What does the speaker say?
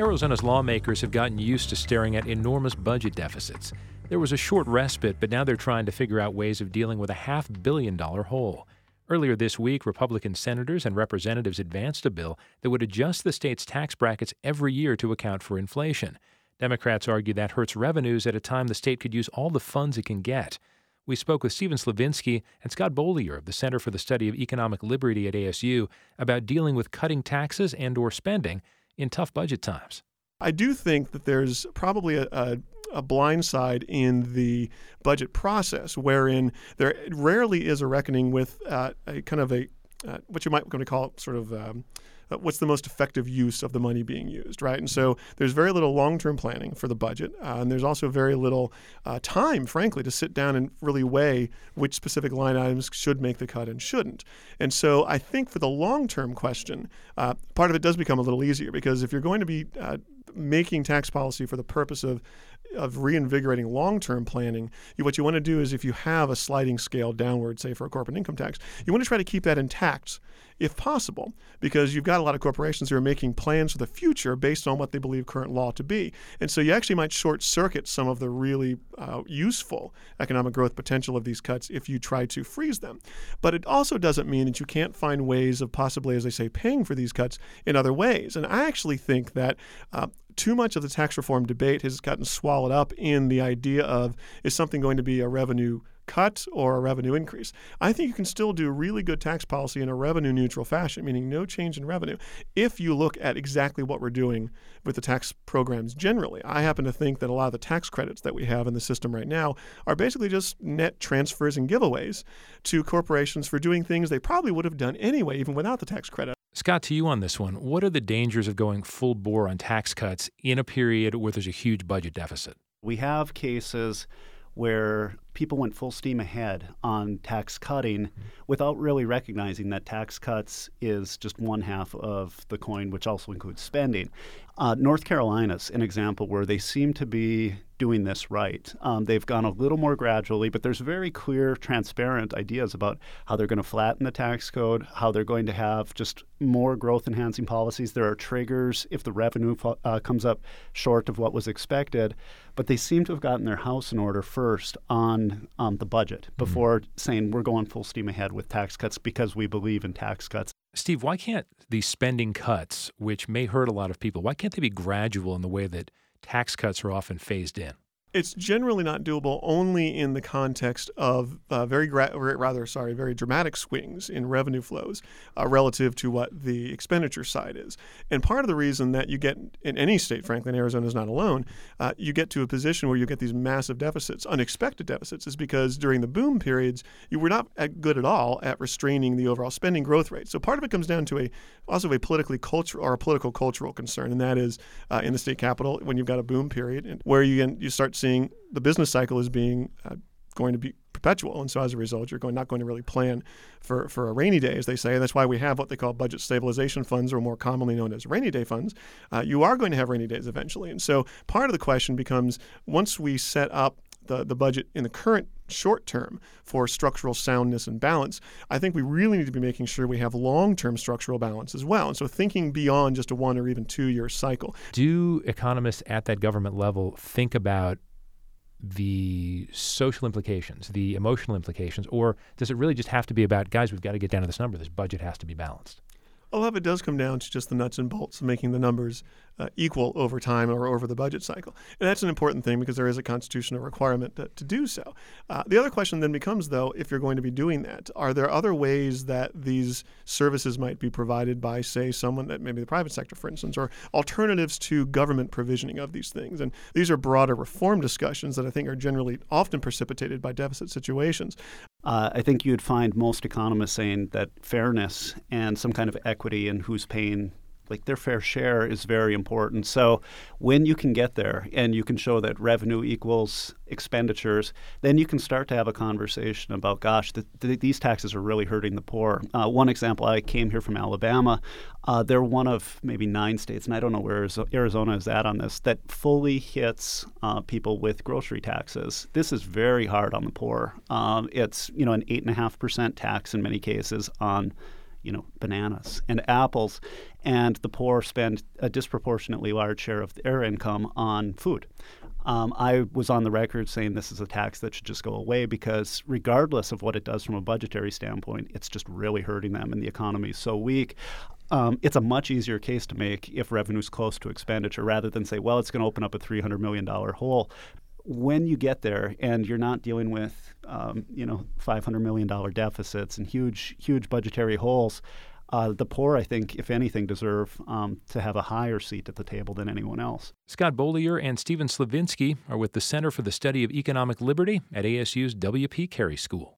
Arizona's lawmakers have gotten used to staring at enormous budget deficits. There was a short respite, but now they're trying to figure out ways of dealing with a $500 million hole. Earlier this week, Republican senators and representatives advanced a bill that would adjust the state's tax brackets every year to account for inflation. Democrats argue that hurts revenues at a time the state could use all the funds it can get. We spoke with Stephen Slavinsky and Scott Beaulieu of the Center for the Study of Economic Liberty at ASU about dealing with cutting taxes and/or spending in tough budget times. I do think that there's probably a blind side in the budget process wherein there rarely is a reckoning with a kind of what you might going to call sort of what's the most effective use of the money being used, right? And so there's very little long-term planning for the budget, and there's also very little time, frankly, to sit down and really weigh which specific line items should make the cut and shouldn't. And so I think for the long-term question, part of it does become a little easier because if you're going to be making tax policy for the purpose of reinvigorating long-term planning, what you want to do is if you have a sliding scale downward, say for a corporate income tax, you want to try to keep that intact if possible, because you've got a lot of corporations who are making plans for the future based on what they believe current law to be. And so you actually might short-circuit some of the really useful economic growth potential of these cuts if you try to freeze them. But it also doesn't mean that you can't find ways of possibly, as they say, paying for these cuts in other ways. And I actually think that too much of the tax reform debate has gotten swallowed up in the idea of, is something going to be a revenue cut or a revenue increase? I think you can still do really good tax policy in a revenue neutral fashion, meaning no change in revenue, if you look at exactly what we're doing with the tax programs generally. I happen to think that a lot of the tax credits that we have in the system right now are basically just net transfers and giveaways to corporations for doing things they probably would have done anyway, even without the tax credit. Scott, to you on this one, what are the dangers of going full bore on tax cuts in a period where there's a huge budget deficit? We have cases where people went full steam ahead on tax cutting without really recognizing that tax cuts is just one half of the coin, which also includes spending. North Carolina's an example where they seem to be doing this right. They've gone a little more gradually, but there's very clear, transparent ideas about how they're going to flatten the tax code, how they're going to have just more growth-enhancing policies. There are triggers if the revenue comes up short of what was expected. But they seem to have gotten their house in order first on the budget before saying we're going full steam ahead with tax cuts because we believe in tax cuts. Steve, why can't these spending cuts, which may hurt a lot of people, why can't they be gradual in the way that tax cuts are often phased in? It's generally not doable only in the context of very dramatic swings in revenue flows relative to what the expenditure side is. And part of the reason that you get in any state, frankly, and Arizona is not alone, you get to a position where you get these massive deficits, unexpected deficits, is because during the boom periods, you were not good at all at restraining the overall spending growth rate. So part of it comes down to a political cultural concern, and that is in the state capital when you've got a boom period where you start seeing the business cycle as being going to be perpetual. And so as a result, you're not going to really plan for a rainy day, as they say. That's why we have what they call budget stabilization funds, or more commonly known as rainy day funds. You are going to have rainy days eventually. And so part of the question becomes, once we set up the budget in the current short term for structural soundness and balance, I think we really need to be making sure we have long-term structural balance as well. And so thinking beyond just a 1 or even 2 year cycle. Do economists at that government level think about the social implications, the emotional implications, or does it really just have to be about, guys, we've got to get down to this number, this budget has to be balanced? A lot of it does come down to just the nuts and bolts of making the numbers equal over time or over the budget cycle. And that's an important thing because there is a constitutional requirement to do so. The other question then becomes, though, if you're going to be doing that, are there other ways that these services might be provided by, say, someone that maybe the private sector, for instance, or alternatives to government provisioning of these things? And these are broader reform discussions that I think are generally often precipitated by deficit situations. I think you'd find most economists saying that fairness and some kind of equity in who's paying their fair share is very important. So when you can get there and you can show that revenue equals expenditures, then you can start to have a conversation about, gosh, these taxes are really hurting the poor. One example, I came here from Alabama. They're one of maybe 9 states, and I don't know where Arizona is at on this, that fully hits people with grocery taxes. This is very hard on the poor. It's an 8.5% tax in many cases on bananas and apples, and the poor spend a disproportionately large share of their income on food. I was on the record saying this is a tax that should just go away because regardless of what it does from a budgetary standpoint, it's just really hurting them and the economy is so weak. It's a much easier case to make if revenue's close to expenditure rather than say, well, it's going to open up a $300 million hole. When you get there and you're not dealing with, $500 million deficits and huge budgetary holes, the poor, I think, if anything, deserve to have a higher seat at the table than anyone else. Scott Beaulieu and Stephen Slavinsky are with the Center for the Study of Economic Liberty at ASU's W.P. Carey School.